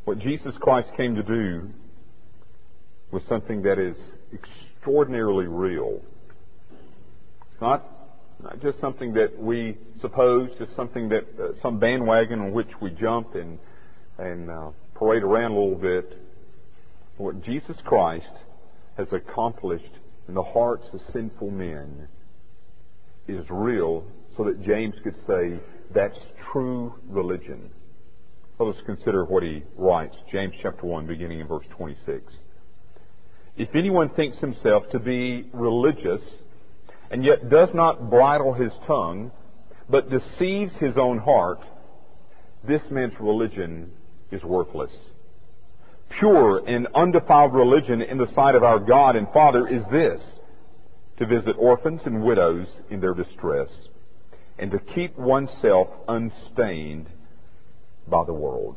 What Jesus Christ came to do was something that is extraordinarily real. It's not just something that we suppose, just something that some bandwagon on which we jump and parade around a little bit. What Jesus Christ has accomplished in the hearts of sinful men is real, so that James could say that's true religion. Let us consider what he writes. James chapter 1, beginning in verse 26. If anyone thinks himself to be religious, and yet does not bridle his tongue, but deceives his own heart, this man's religion is worthless. Pure and undefiled religion in the sight of our God and Father is this: to visit orphans and widows in their distress, and to keep oneself unstained by the world.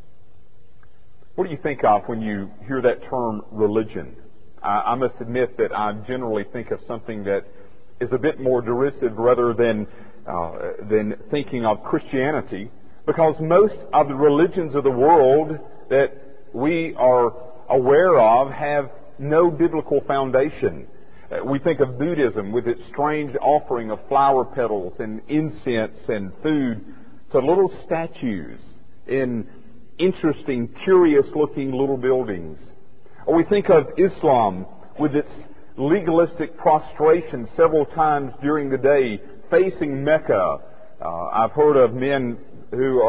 What do you think of when you hear that term religion? I must admit that I generally think of something that is a bit more derisive rather than thinking of Christianity, because most of the religions of the world that we are aware of have no biblical foundation. We think of Buddhism with its strange offering of flower petals and incense and food to little statues in interesting, curious-looking little buildings. Or we think of Islam with its legalistic prostration several times during the day, facing Mecca. I've heard of men who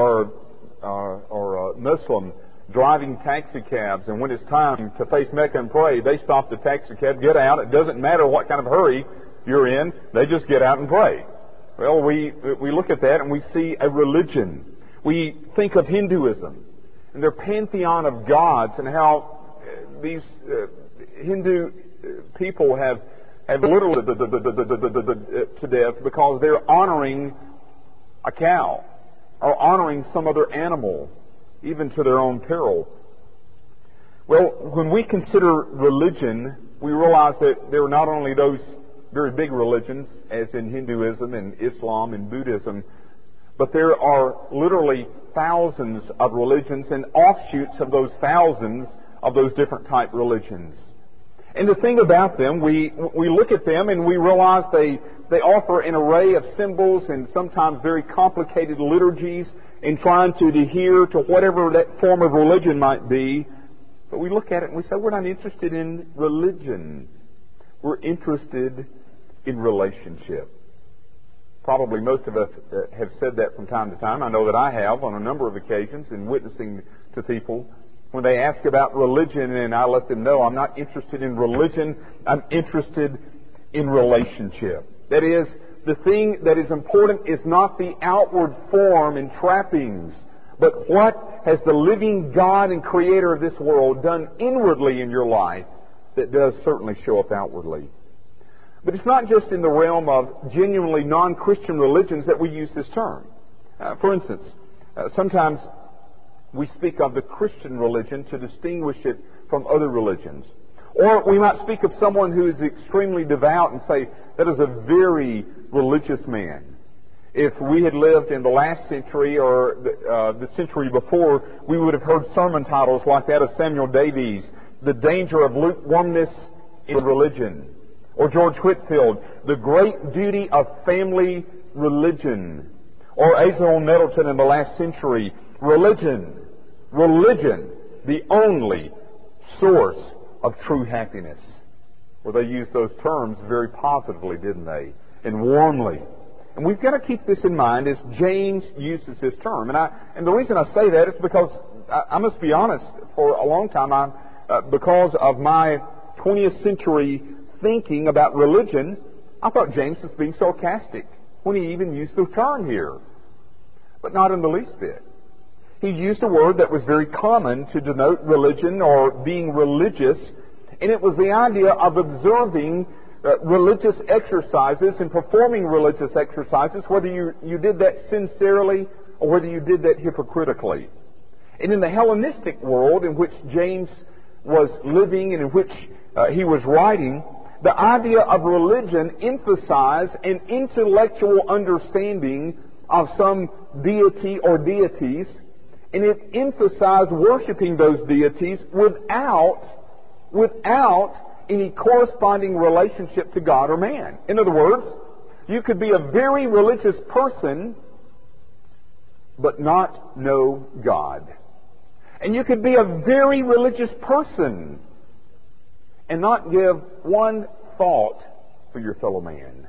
are Muslim driving taxi cabs, and when it's time to face Mecca and pray, they stop the taxi cab, get out. It doesn't matter what kind of hurry you're in, they just get out and pray. Well, we look at that and we see a religion. We think of Hinduism and their pantheon of gods, and how these Hindu people have literally to death because they're honoring a cow or honoring some other animal, even to their own peril. Well, when we consider religion, we realize that there are not only those very big religions, as in Hinduism and Islam and Buddhism, but there are literally thousands of religions and offshoots of those thousands of those different type religions. And the thing about them, we look at them and we realize they offer an array of symbols and sometimes very complicated liturgies in trying to adhere to whatever that form of religion might be. But we look at it and we say, we're not interested in religion. We're interested in relationship. Probably most of us have said that from time to time. I know that I have on a number of occasions in witnessing to people when they ask about religion, and I let them know I'm not interested in religion. I'm interested in relationship. That is, the thing that is important is not the outward form and trappings, but what has the living God and Creator of this world done inwardly in your life that does certainly show up outwardly. But it's not just in the realm of genuinely non-Christian religions that we use this term. For instance, sometimes we speak of the Christian religion to distinguish it from other religions. Or we might speak of someone who is extremely devout and say, that is a very religious man. If we had lived in the last century or the century before, we would have heard sermon titles like that of Samuel Davies, The Danger of Lukewarmness in Religion. Or George Whitefield, The Great Duty of Family Religion. Or Asa O. Nettleton in the last century, Religion, the only source of true happiness. Well, they used those terms very positively, didn't they? And warmly. And we've got to keep this in mind as James uses this term. And the reason I say that is because I must be honest, for a long time, because of my 20th century thinking about religion, I thought James was being sarcastic when he even used the term here. But not in the least bit. He used a word that was very common to denote religion or being religious, and it was the idea of observing religious exercises and performing religious exercises, whether you did that sincerely or whether you did that hypocritically. And in the Hellenistic world in which James was living and in which he was writing, the idea of religion emphasized an intellectual understanding of some deity or deities, And it emphasized worshiping those deities without any corresponding relationship to God or man. In other words, you could be a very religious person but not know God. And you could be a very religious person and not give one thought for your fellow man.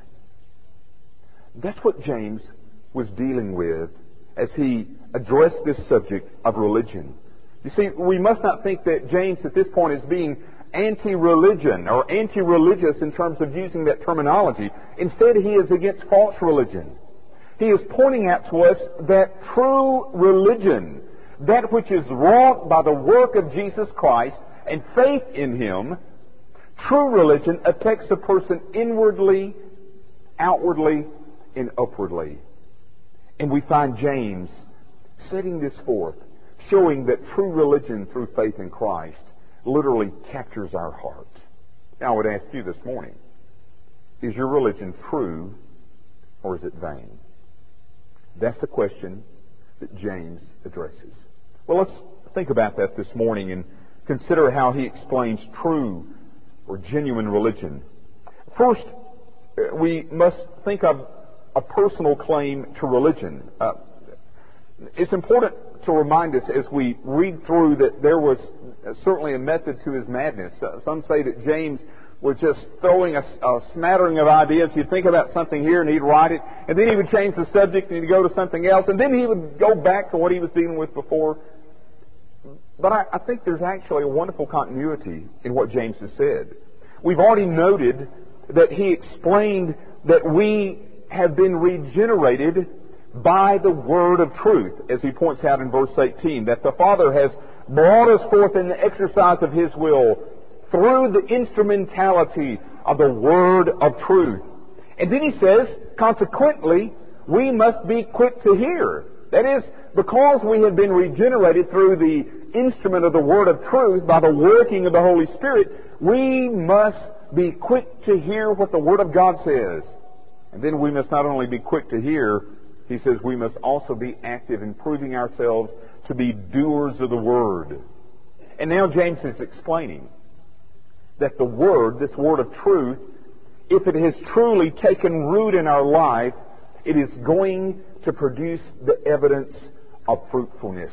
That's what James was dealing with as he addressed this subject of religion. You see, we must not think that James at this point is being anti-religion or anti-religious in terms of using that terminology. Instead, he is against false religion. He is pointing out to us that true religion, that which is wrought by the work of Jesus Christ and faith in Him, true religion affects a person inwardly, outwardly, and upwardly. And we find James setting this forth, showing that true religion through faith in Christ literally captures our heart. Now I would ask you this morning, is your religion true or is it vain? That's the question that James addresses. Well, let's think about that this morning and consider how he explains true or genuine religion. First, we must think of a personal claim to religion. It's important to remind us as we read through that there was certainly a method to his madness. Some say that James was just throwing a smattering of ideas. He'd think about something here and he'd write it, and then he would change the subject and he'd go to something else, and then he would go back to what he was dealing with before. But I think there's actually a wonderful continuity in what James has said. We've already noted that he explained that we have been regenerated by the word of truth, as he points out in verse 18, that the Father has brought us forth in the exercise of His will through the instrumentality of the word of truth. And then he says, consequently, we must be quick to hear. That is, because we have been regenerated through the instrument of the word of truth by the working of the Holy Spirit, we must be quick to hear what the Word of God says. And then we must not only be quick to hear, he says we must also be active in proving ourselves to be doers of the Word. And now James is explaining that the Word, this Word of truth, if it has truly taken root in our life, it is going to produce the evidence of fruitfulness.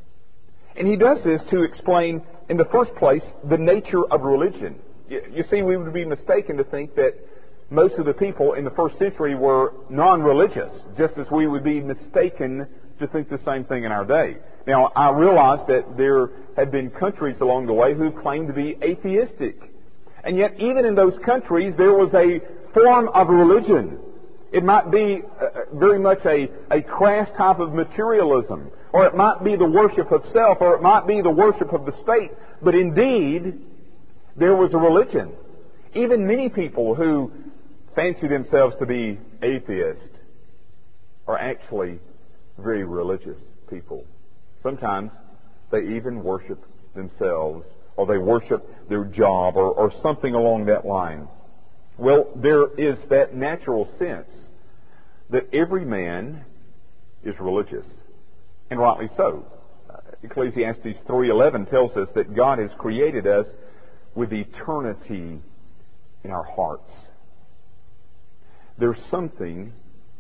And he does this to explain, in the first place, the nature of religion. You see, we would be mistaken to think that most of the people in the first century were non-religious, just as we would be mistaken to think the same thing in our day. Now, I realize that there have been countries along the way who claimed to be atheistic. And yet, even in those countries, there was a form of religion. It might be very much a crass type of materialism, or it might be the worship of self, or it might be the worship of the state. But indeed, there was a religion. Even many people who fancy themselves to be atheists are actually very religious people. Sometimes they even worship themselves, or they worship their job, or something along that line. Well, there is that natural sense that every man is religious, and rightly so. Ecclesiastes 3:11 tells us that God has created us with eternity in our hearts. There's something,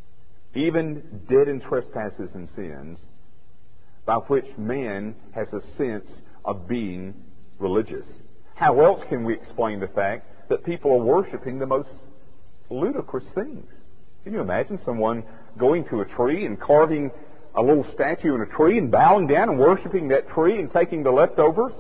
even dead in trespasses and sins, by which man has a sense of being religious. How else can we explain the fact that people are worshiping the most ludicrous things? Can you imagine someone going to a tree and carving a little statue in a tree and bowing down and worshiping that tree and taking the leftovers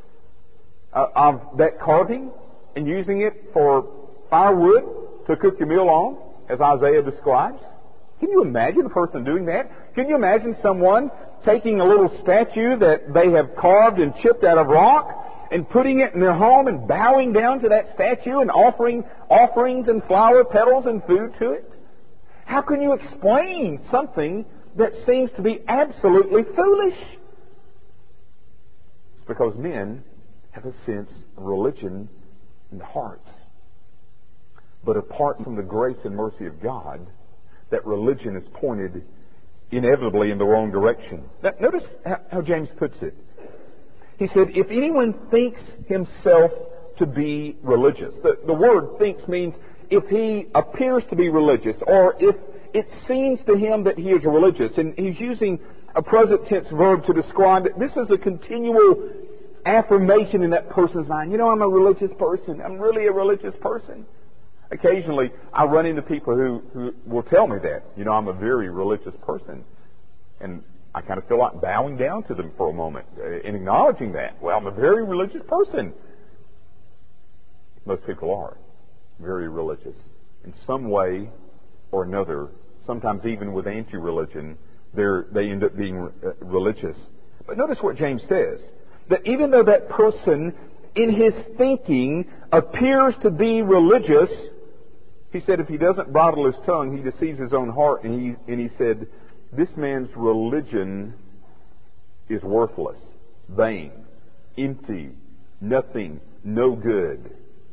of that carving and using it for firewood to cook your meal on, as Isaiah describes? Can you imagine a person doing that? Can you imagine someone taking a little statue that they have carved and chipped out of rock and putting it in their home and bowing down to that statue and offering offerings and flower petals and food to it? How can you explain something that seems to be absolutely foolish? It's because men have a sense of religion in their hearts. But apart from the grace and mercy of God, that religion is pointed inevitably in the wrong direction. Now, notice how James puts it. He said, if anyone thinks himself to be religious. The word thinks means if he appears to be religious, or if it seems to him that he is religious. And he's using a present tense verb to describe it. This is a continual affirmation in that person's mind. You know, I'm a religious person. I'm really a religious person. Occasionally, I run into people who will tell me that. You know, I'm a very religious person. And I kind of feel like bowing down to them for a moment and acknowledging that. Well, I'm a very religious person. Most people are very religious. In some way or another, sometimes even with anti-religion, they end up being religious. But notice what James says. That even though that person, in his thinking, appears to be religious, he said if he doesn't bridle his tongue, he deceives his own heart. And he said, this man's religion is worthless, vain, empty, nothing, no good.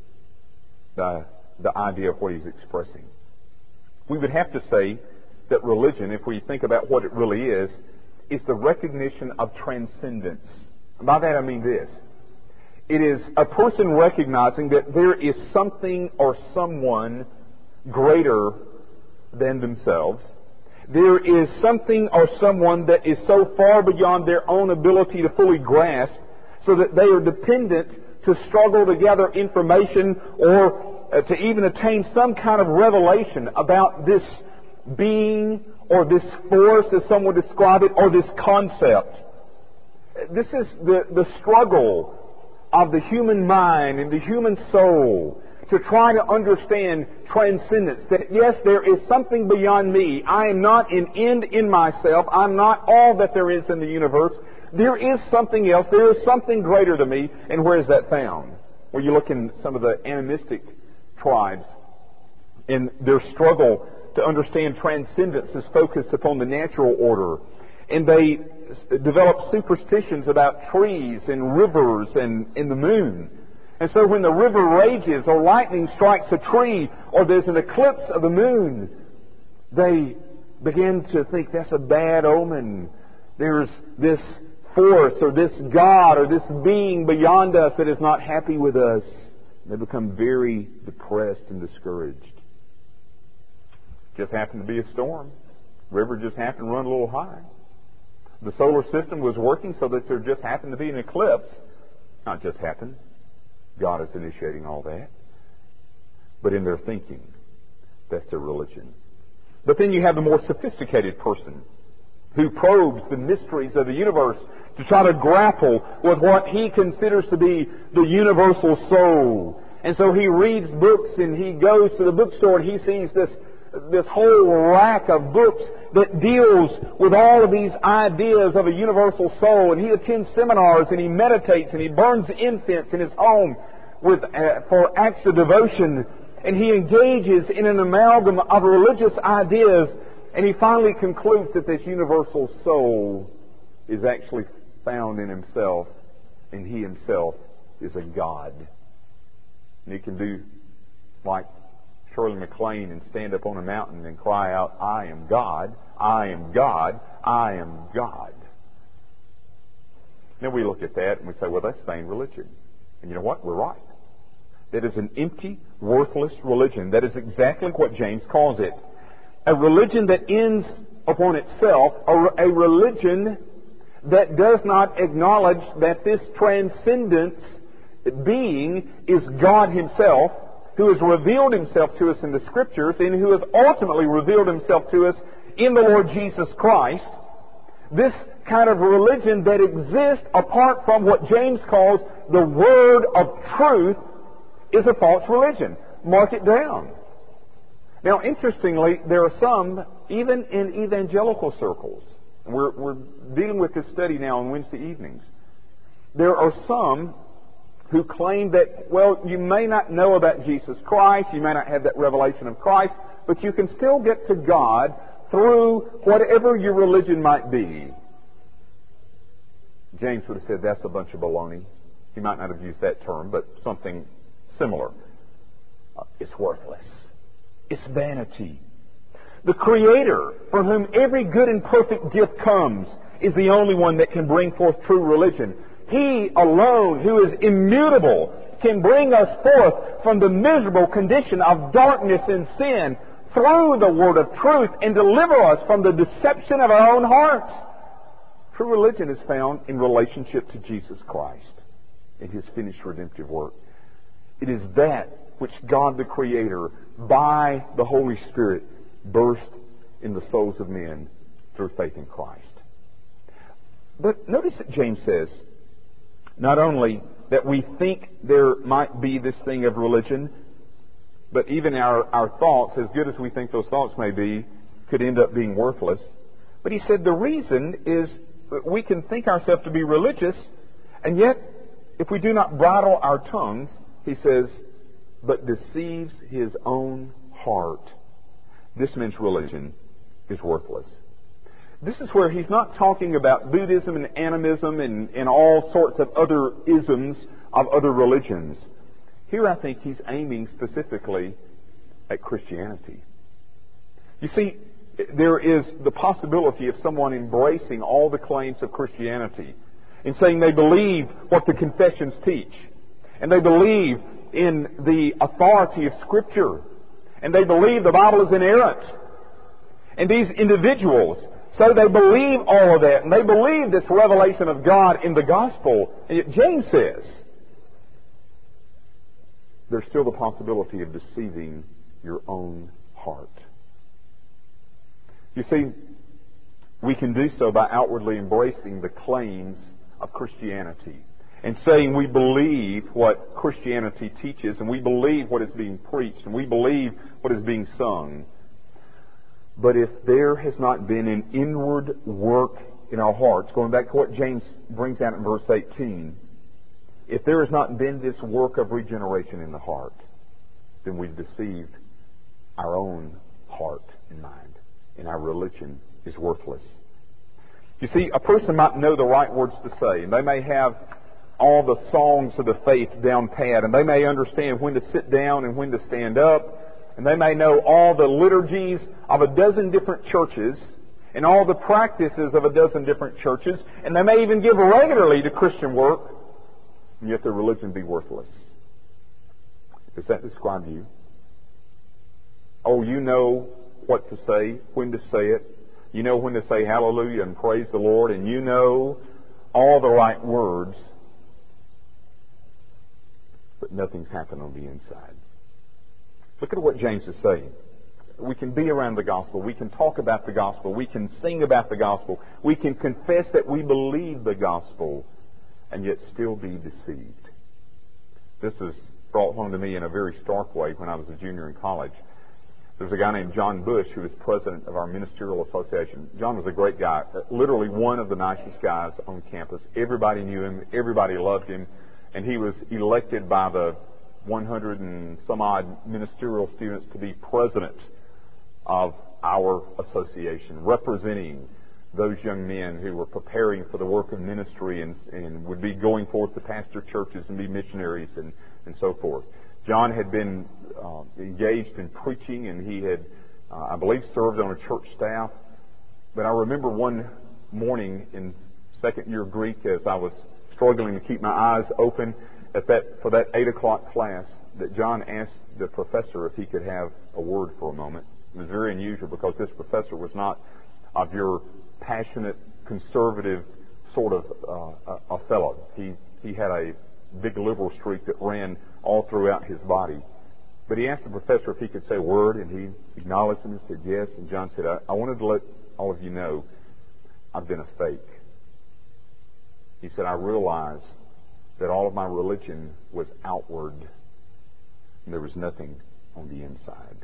The idea of what he's expressing. We would have to say that religion, if we think about what it really is the recognition of transcendence. By that I mean this. It is a person recognizing that there is something or someone greater than themselves. There is something or someone that is so far beyond their own ability to fully grasp, so that they are dependent to struggle to gather information or to even attain some kind of revelation about this being or this force, as some would describe it, or this concept. This is the struggle of the human mind and the human soul to try to understand transcendence. That yes, there is something beyond me. I am not an end in myself. I'm not all that there is in the universe. There is something else. There is something greater than me. And where is that found? Well, you look in some of the animistic tribes, and their struggle to understand transcendence is focused upon the natural order. And they develop superstitions about trees and rivers and the moon. And so when the river rages or lightning strikes a tree or there's an eclipse of the moon, they begin to think that's a bad omen. There's this force or this God or this being beyond us that is not happy with us. They become very depressed and discouraged. Just happened to be a storm. River just happened to run a little high. The solar system was working so that there just happened to be an eclipse. Not just happened. God is initiating all that. But in their thinking, that's their religion. But then you have the more sophisticated person who probes the mysteries of the universe to try to grapple with what he considers to be the universal soul. And so he reads books and he goes to the bookstore and he sees this whole rack of books that deals with all of these ideas of a universal soul. And he attends seminars and he meditates and he burns incense in his home for acts of devotion. And he engages in an amalgam of religious ideas. And he finally concludes that this universal soul is actually found in himself, and he himself is a God. And he can do like Shirley MacLaine and stand up on a mountain and cry out, I am God, I am God, I am God. Then we look at that and we say, well, that's vain religion. And you know what? We're right. That is an empty, worthless religion. That is exactly what James calls it. A religion that ends upon itself, a religion that does not acknowledge that this transcendence being is God Himself, who has revealed Himself to us in the Scriptures and who has ultimately revealed Himself to us in the Lord Jesus Christ. This kind of religion that exists apart from what James calls the Word of Truth is a false religion. Mark it down. Now, interestingly, there are some, even in evangelical circles, and we're dealing with this study now on Wednesday evenings, there are some who claim that, well, you may not know about Jesus Christ, you may not have that revelation of Christ, but you can still get to God through whatever your religion might be. James would have said that's a bunch of baloney. He might not have used that term, but something similar. It's worthless. It's vanity. The Creator, from whom every good and perfect gift comes, is the only one that can bring forth true religion. He alone, who is immutable, can bring us forth from the miserable condition of darkness and sin through the word of truth and deliver us from the deception of our own hearts. True religion is found in relationship to Jesus Christ and His finished redemptive work. It is that which God the Creator, by the Holy Spirit, burst in the souls of men through faith in Christ. But notice that James says, not only that we think there might be this thing of religion, but even our thoughts, as good as we think those thoughts may be, could end up being worthless. But he said the reason is we can think ourselves to be religious, and yet, if we do not bridle our tongues, he says, but deceives his own heart, this man's religion is worthless. This is where he's not talking about Buddhism and animism and all sorts of other isms of other religions. Here I think he's aiming specifically at Christianity. You see, there is the possibility of someone embracing all the claims of Christianity and saying they believe what the confessions teach, and they believe in the authority of Scripture, and they believe the Bible is inerrant. And these individuals, so they believe all of that, and they believe this revelation of God in the gospel. And yet James says there's still the possibility of deceiving your own heart. You see, we can do so by outwardly embracing the claims of Christianity and saying we believe what Christianity teaches, and we believe what is being preached, and we believe what is being sung. But if there has not been an inward work in our hearts, going back to what James brings out in verse 18, if there has not been this work of regeneration in the heart, then we've deceived our own heart and mind, and our religion is worthless. You see, a person might know the right words to say, and they may have all the songs of the faith down pat, and they may understand when to sit down and when to stand up, and they may know all the liturgies of a dozen different churches and all the practices of a dozen different churches, and they may even give regularly to Christian work, and yet their religion be worthless. Does that describe you? Oh, you know what to say, when to say it. You know when to say hallelujah and praise the Lord, and you know all the right words, but nothing's happened on the inside. Look at what James is saying. We can be around the gospel. We can talk about the gospel. We can sing about the gospel. We can confess that we believe the gospel and yet still be deceived. This was brought home to me in a very stark way when I was a junior in college. There was a guy named John Bush who was president of our ministerial association. John was a great guy, literally one of the nicest guys on campus. Everybody knew him. Everybody loved him. And he was elected by the 100 and some odd ministerial students to be president of our association, representing those young men who were preparing for the work of ministry and would be going forth to pastor churches and be missionaries and so forth. John had been engaged in preaching, and he had, I believe, served on a church staff. But I remember one morning in second year Greek, as I was struggling to keep my eyes open for that 8 o'clock class, that John asked the professor if he could have a word for a moment. It was very unusual because this professor was not of your passionate, conservative sort of a fellow. He had a big liberal streak that ran all throughout his body. But he asked the professor if he could say a word, and he acknowledged him and said yes. And John said, I wanted to let all of you know I've been a fake. He said, I realized that all of my religion was outward, and there was nothing on the inside.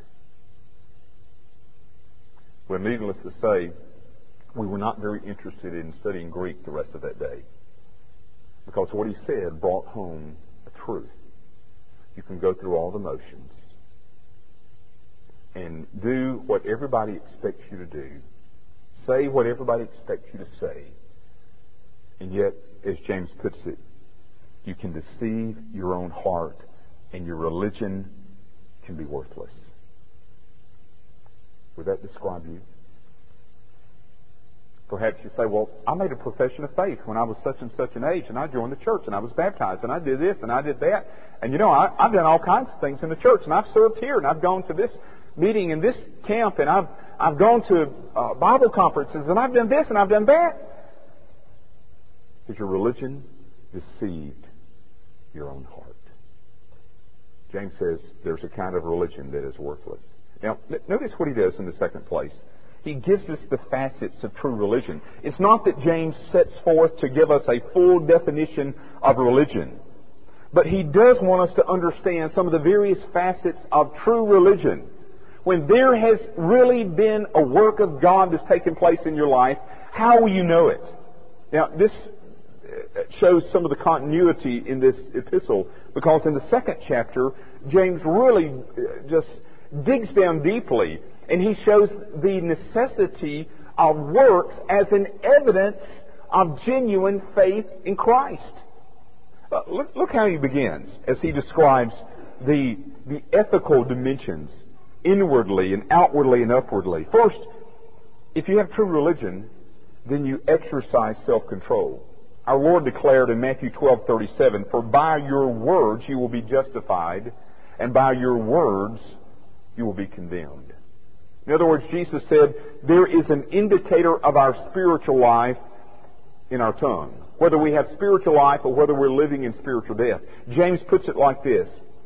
Well, needless to say, we were not very interested in studying Greek the rest of that day, because what he said brought home a truth. You can go through all the motions and do what everybody expects you to do, say what everybody expects you to say, and yet, as James puts it, you can deceive your own heart, and your religion can be worthless. Would that describe you? Perhaps you say, well, I made a profession of faith when I was such and such an age, and I joined the church, and I was baptized, and I did this, and I did that. And I've done all kinds of things in the church, and I've served here, and I've gone to this meeting in this camp, and I've gone to Bible conferences, and I've done this, and I've done that. Has your religion deceived your own heart? James says there's a kind of religion that is worthless. Now, notice what he does in the second place. He gives us the facets of true religion. It's not that James sets forth to give us a full definition of religion, but he does want us to understand some of the various facets of true religion. When there has really been a work of God that's taken place in your life, how will you know it? Now, this shows some of the continuity in this epistle, because in the second chapter, James really just digs down deeply, and he shows the necessity of works as an evidence of genuine faith in Christ. Look how he begins as he describes the ethical dimensions inwardly and outwardly and upwardly. First, if you have true religion, then you exercise self-control. Our Lord declared in Matthew 12:37, "For by your words you will be justified, and by your words you will be condemned." In other words, Jesus said there is an indicator of our spiritual life in our tongue, whether we have spiritual life or whether we're living in spiritual death. James puts it like this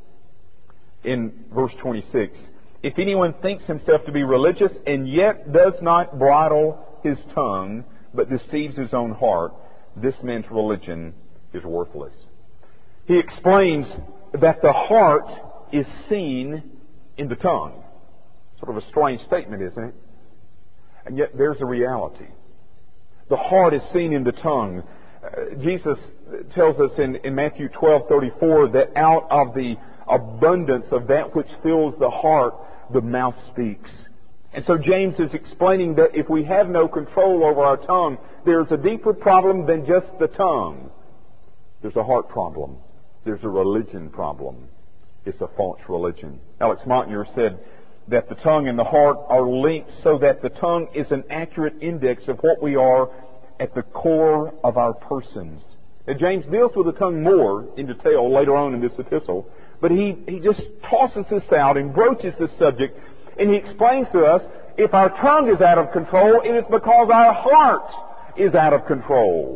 in verse 26. "If anyone thinks himself to be religious and yet does not bridle his tongue, but deceives his own heart, this man's religion is worthless." He explains that the heart is seen in the tongue. Sort of a strange statement, isn't it? And yet there's a reality. The heart is seen in the tongue. Jesus tells us in Matthew 12:34 that out of the abundance of that which fills the heart, the mouth speaks. And so James is explaining that if we have no control over our tongue, there's a deeper problem than just the tongue. There's a heart problem. There's a religion problem. It's a false religion. Alex Montner said that the tongue and the heart are linked so that the tongue is an accurate index of what we are at the core of our persons. And James deals with the tongue more in detail later on in this epistle, but he just tosses this out and broaches this subject, and he explains to us if our tongue is out of control, it is because our heart is out of control.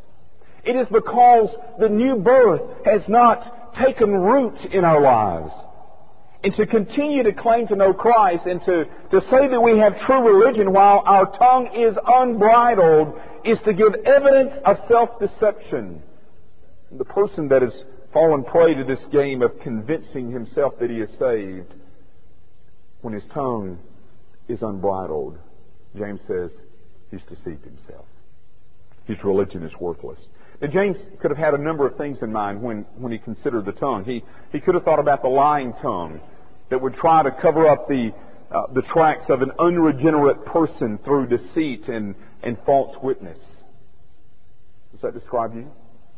It is because the new birth has not taken root in our lives. And to continue to claim to know Christ and to say that we have true religion while our tongue is unbridled is to give evidence of self-deception. The person that has fallen prey to this game of convincing himself that he is saved, when his tongue is unbridled, James says he's deceived himself. His religion is worthless. Now, James could have had a number of things in mind when he considered the tongue. He could have thought about the lying tongue that would try to cover up the tracks of an unregenerate person through deceit and false witness. Does that describe you?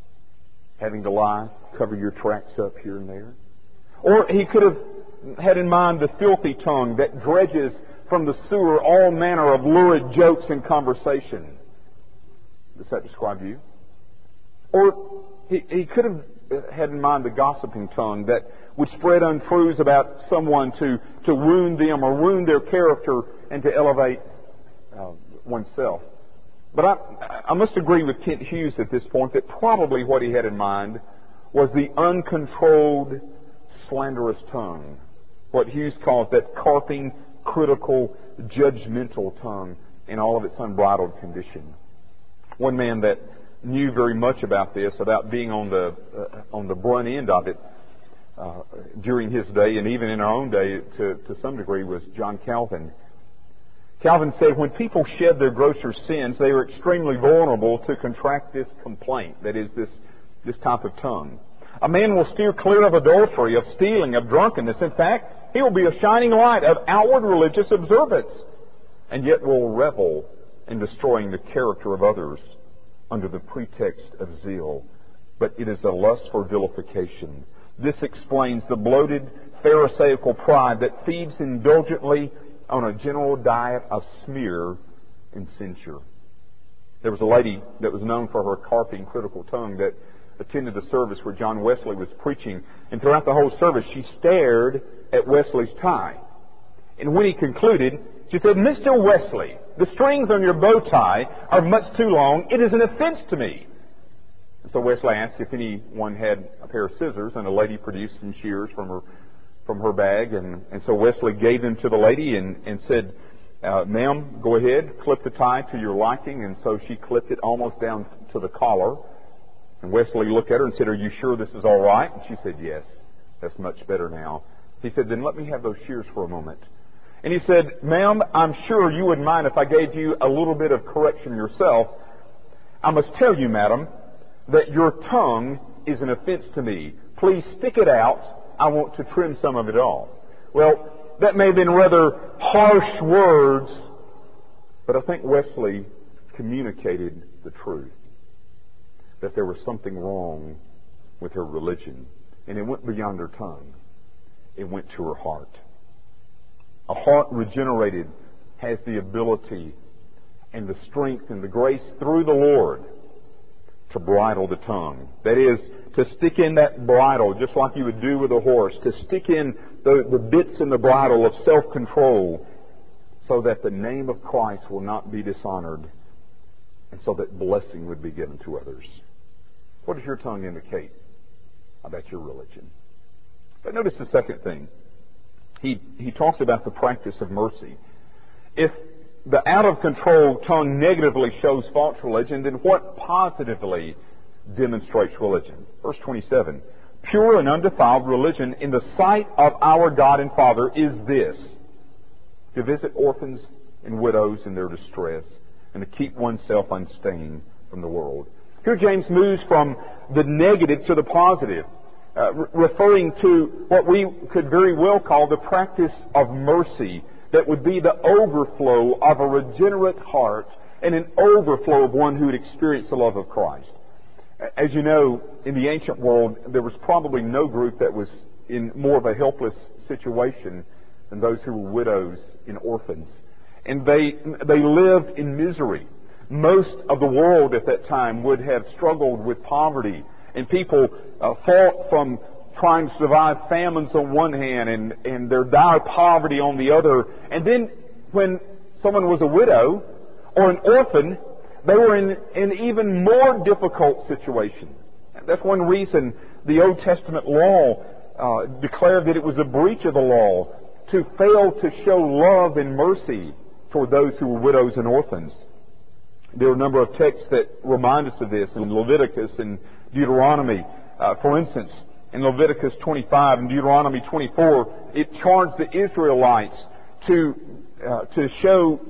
Having to lie, cover your tracks up here and there? Or he could have had in mind the filthy tongue that dredges from the sewer all manner of lurid jokes and conversation. Does that describe you? Or he could have had in mind the gossiping tongue that would spread untruths about someone to wound them or wound their character and to elevate oneself. But I must agree with Kent Hughes at this point that probably what he had in mind was the uncontrolled, slanderous tongue. What Hughes calls that carping, critical, judgmental tongue in all of its unbridled condition. One man that knew very much about this, about being on the brunt end of it during his day, and even in our own day to some degree, was John Calvin. Calvin said, when people shed their grosser sins, they are extremely vulnerable to contract this complaint, that is, this type of tongue. A man will steer clear of adultery, of stealing, of drunkenness. In fact, he will be a shining light of outward religious observance, and yet will revel in destroying the character of others under the pretext of zeal. But it is a lust for vilification. This explains the bloated Pharisaical pride that feeds indulgently on a general diet of smear and censure. There was a lady that was known for her carping, critical tongue that attended the service where John Wesley was preaching, and throughout the whole service she stared at Wesley's tie. And when he concluded, she said, "Mr. Wesley, the strings on your bow tie are much too long. It is an offense to me." And so Wesley asked if anyone had a pair of scissors, and a lady produced some shears from her bag, and so Wesley gave them to the lady and said, "Ma'am, go ahead, clip the tie to your liking." And so she clipped it almost down to the collar. And Wesley looked at her and said, "Are you sure this is all right?" And she said, "Yes, that's much better now." He said, "Then let me have those shears for a moment." And he said, "Ma'am, I'm sure you wouldn't mind if I gave you a little bit of correction yourself. I must tell you, madam, that your tongue is an offense to me. Please stick it out. I want to trim some of it off." Well, that may have been rather harsh words, but I think Wesley communicated the truth, that there was something wrong with her religion. And it went beyond her tongue. It went to her heart. A heart regenerated has the ability and the strength and the grace through the Lord to bridle the tongue. That is, to stick in that bridle, just like you would do with a horse, to stick in the bits in the bridle of self-control so that the name of Christ will not be dishonored and so that blessing would be given to others. What does your tongue indicate about your religion? But notice the second thing. He talks about the practice of mercy. If the out-of-control tongue negatively shows false religion, then what positively demonstrates religion? Verse 27, "Pure and undefiled religion in the sight of our God and Father is this, to visit orphans and widows in their distress, and to keep oneself unstained from the world." Here James moves from the negative to the positive, referring to what we could very well call the practice of mercy, that would be the overflow of a regenerate heart and an overflow of one who had experienced the love of Christ. As you know, in the ancient world, there was probably no group that was in more of a helpless situation than those who were widows and orphans. And they lived in misery. Most of the world at that time would have struggled with poverty, and people fought from trying to survive famines on one hand and their dire poverty on the other. And then when someone was a widow or an orphan, they were in an even more difficult situation. That's one reason the Old Testament law declared that it was a breach of the law to fail to show love and mercy toward those who were widows and orphans. There are a number of texts that remind us of this in Leviticus and Deuteronomy. For instance, in Leviticus 25 and Deuteronomy 24, it charged the Israelites to show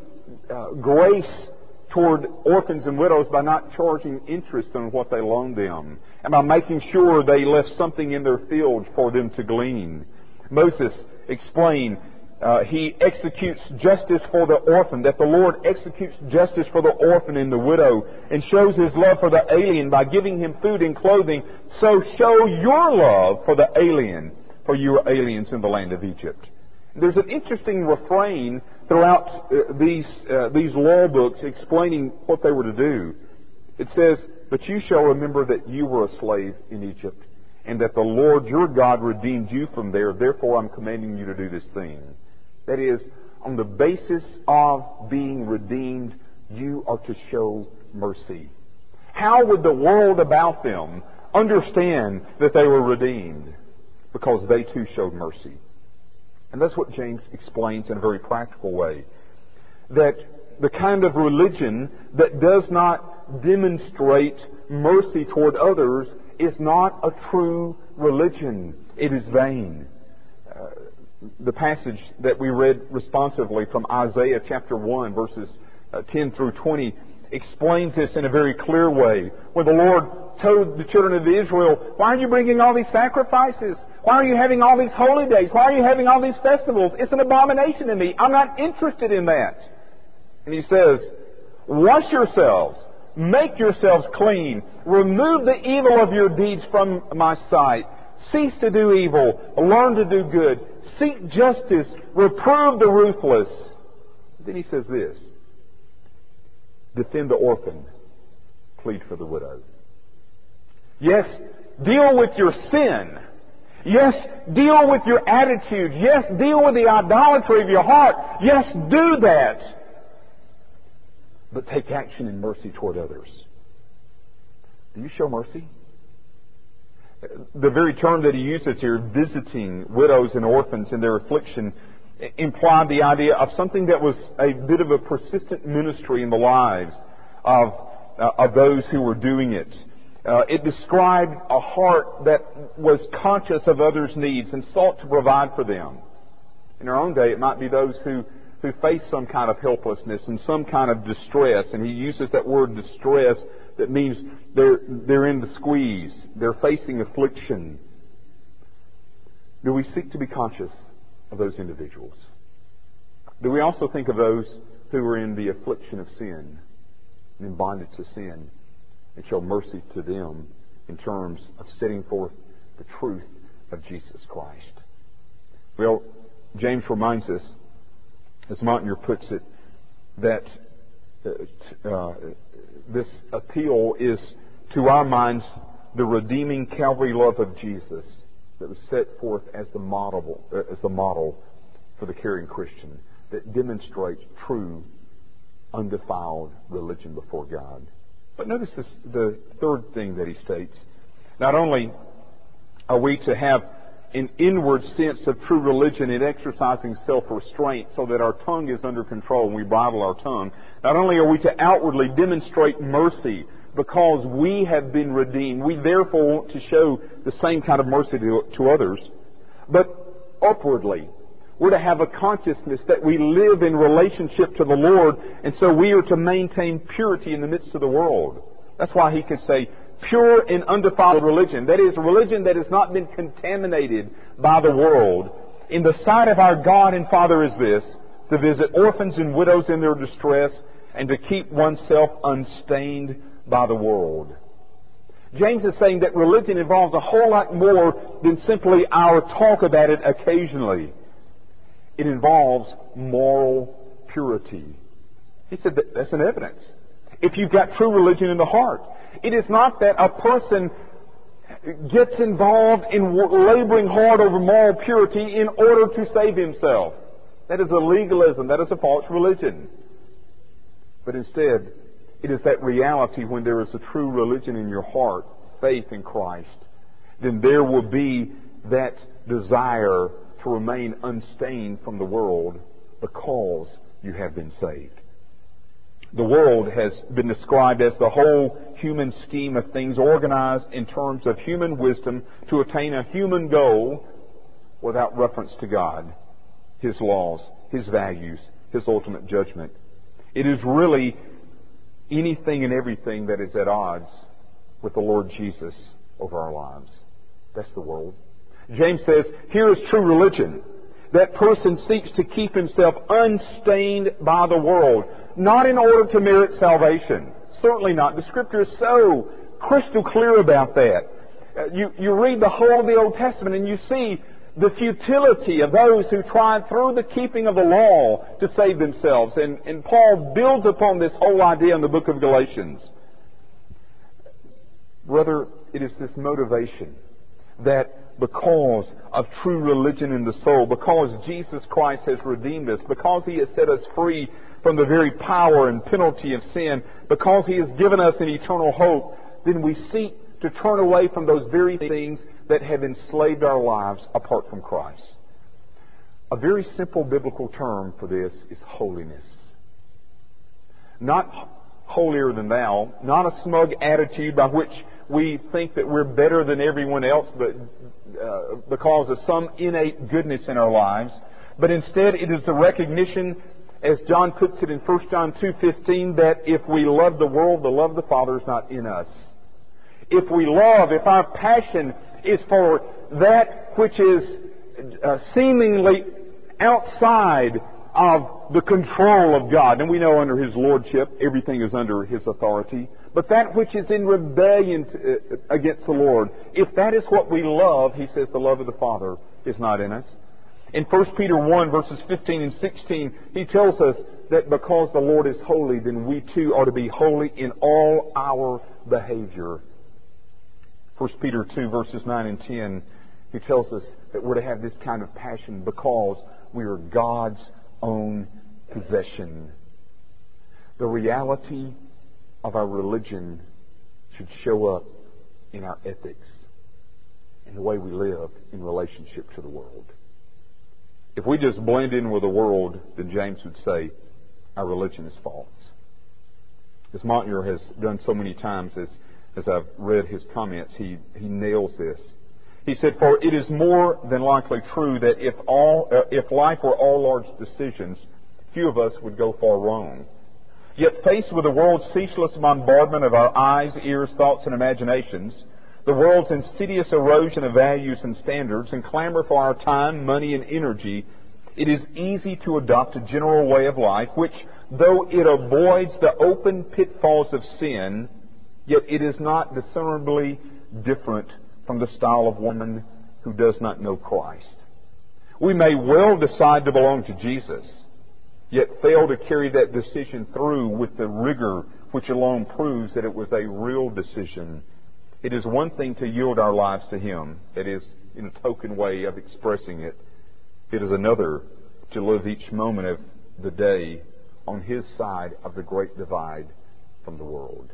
grace toward orphans and widows by not charging interest on what they loaned them, and by making sure they left something in their fields for them to glean. Moses explained he executes justice for the orphan, that the Lord executes justice for the orphan and the widow, and shows His love for the alien by giving him food and clothing. So show your love for the alien, for you are aliens in the land of Egypt. There's an interesting refrain throughout these law books explaining what they were to do. It says, "But you shall remember that you were a slave in Egypt, and that the Lord your God redeemed you from there. Therefore I'm commanding you to do this thing." That is, on the basis of being redeemed, you are to show mercy. How would the world about them understand that they were redeemed? Because they too showed mercy. And that's what James explains in a very practical way. That the kind of religion that does not demonstrate mercy toward others is not a true religion. It is vain. The passage that we read responsively from Isaiah chapter 1, verses 10 through 20, explains this in a very clear way. When the Lord told the children of Israel, "Why are you bringing all these sacrifices? Why are you having all these holy days? Why are you having all these festivals? It's an abomination to me. I'm not interested in that." And He says, "Wash yourselves, make yourselves clean, remove the evil of your deeds from my sight. Cease to do evil, learn to do good, seek justice, reprove the ruthless, then he says this: defend the orphan, plead for the widow. Yes, deal with your sin. Yes, deal with your attitude. Yes, deal with the idolatry of your heart. Yes, do that. But take action in mercy toward others. Do you show mercy? The very term that he uses here, visiting widows and orphans in their affliction, implied the idea of something that was a bit of a persistent ministry in the lives of those who were doing it. It described a heart that was conscious of others' needs and sought to provide for them. In our own day, it might be those who face some kind of helplessness and some kind of distress, and he uses that word distress that means they're in the squeeze, they're facing affliction. Do we seek to be conscious of those individuals? Do we also think of those who are in the affliction of sin and in bondage to sin, and show mercy to them in terms of setting forth the truth of Jesus Christ? Well, James reminds us, as Montague puts it, that this appeal is, to our minds, the redeeming Calvary love of Jesus that was set forth as the model for the caring Christian, that demonstrates true, undefiled religion before God. But notice this, the third thing that he states. Not only are we to have an inward sense of true religion in exercising self-restraint so that our tongue is under control and we bridle our tongue, not only are we to outwardly demonstrate mercy because we have been redeemed, we therefore want to show the same kind of mercy to others, but upwardly, we're to have a consciousness that we live in relationship to the Lord, and so we are to maintain purity in the midst of the world. That's why he could say, pure and undefiled religion. That is, religion that has not been contaminated by the world. In the sight of our God and Father is this: to visit orphans and widows in their distress, and to keep oneself unstained by the world. James is saying that religion involves a whole lot more than simply our talk about it occasionally. It involves moral purity. He said that's an evidence. If you've got true religion in the heart, it is not that a person gets involved in laboring hard over moral purity in order to save himself. That is a legalism. That is a false religion. But instead, it is that reality when there is a true religion in your heart, faith in Christ, then there will be that desire to remain unstained from the world because you have been saved. The world has been described as the whole human scheme of things organized in terms of human wisdom to attain a human goal without reference to God, His laws, His values, His ultimate judgment. It is really anything and everything that is at odds with the Lord Jesus over our lives. That's the world. James says, here is true religion. That person seeks to keep himself unstained by the world, not in order to merit salvation. Certainly not. The Scripture is so crystal clear about that. You read the whole of the Old Testament and you see the futility of those who try through the keeping of the law to save themselves. And Paul builds upon this whole idea in the book of Galatians. Rather, it is this motivation that because of true religion in the soul, because Jesus Christ has redeemed us, because He has set us free from the very power and penalty of sin, because He has given us an eternal hope, then we seek to turn away from those very things that have enslaved our lives apart from Christ. A very simple biblical term for this is holiness. Not holier than thou, not a smug attitude by which we think that we're better than everyone else but because of some innate goodness in our lives, but instead it is the recognition, as John puts it in 1 John 2:15, that if we love the world, the love of the Father is not in us. If our passion is for that which is seemingly outside of the control of God, and we know under His lordship everything is under His authority, but that which is in rebellion against the Lord, if that is what we love, he says the love of the Father is not in us. In 1 Peter 1, verses 15 and 16, he tells us that because the Lord is holy, then we too are to be holy in all our behavior. 1 Peter 2, verses 9 and 10, he tells us that we're to have this kind of passion because we are God's own possession. The reality of our religion should show up in our ethics, in the way we live in relationship to the world. If we just blend in with the world, then James would say our religion is false. As Montner has done so many times, as I've read his comments, he nails this. He said, "For it is more than likely true that if life were all large decisions, few of us would go far wrong. Yet faced with the world's ceaseless bombardment of our eyes, ears, thoughts, and imaginations, the world's insidious erosion of values and standards, and clamor for our time, money, and energy, it is easy to adopt a general way of life which, though it avoids the open pitfalls of sin, yet it is not discernibly different from the style of one who does not know Christ. We may well decide to belong to Jesus, yet fail to carry that decision through with the rigor which alone proves that it was a real decision. It is one thing to yield our lives to Him, that is, in a token way of expressing it. It is another to live each moment of the day on His side of the great divide from the world."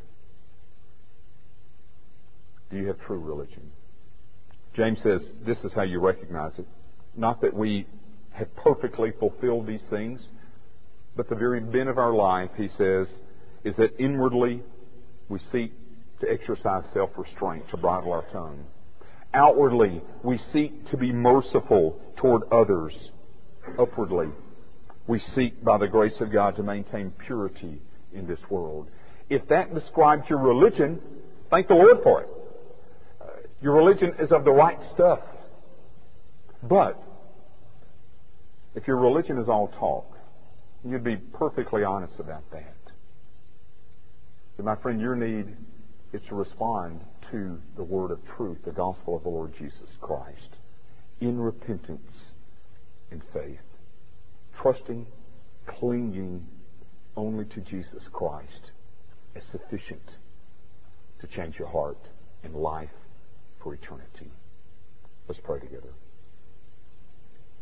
Do you have true religion? James says this is how you recognize it. Not that we have perfectly fulfilled these things, but the very bent of our life, he says, is that inwardly we seek to exercise self-restraint, to bridle our tongue. Outwardly, we seek to be merciful toward others. Upwardly, we seek, by the grace of God, to maintain purity in this world. If that describes your religion, thank the Lord for it. Your religion is of the right stuff. But if your religion is all talk, you'd be perfectly honest about that. But my friend, your need is to respond to the word of truth, the gospel of the Lord Jesus Christ, in repentance and faith, trusting, clinging only to Jesus Christ as sufficient to change your heart and life for eternity. Let's pray together.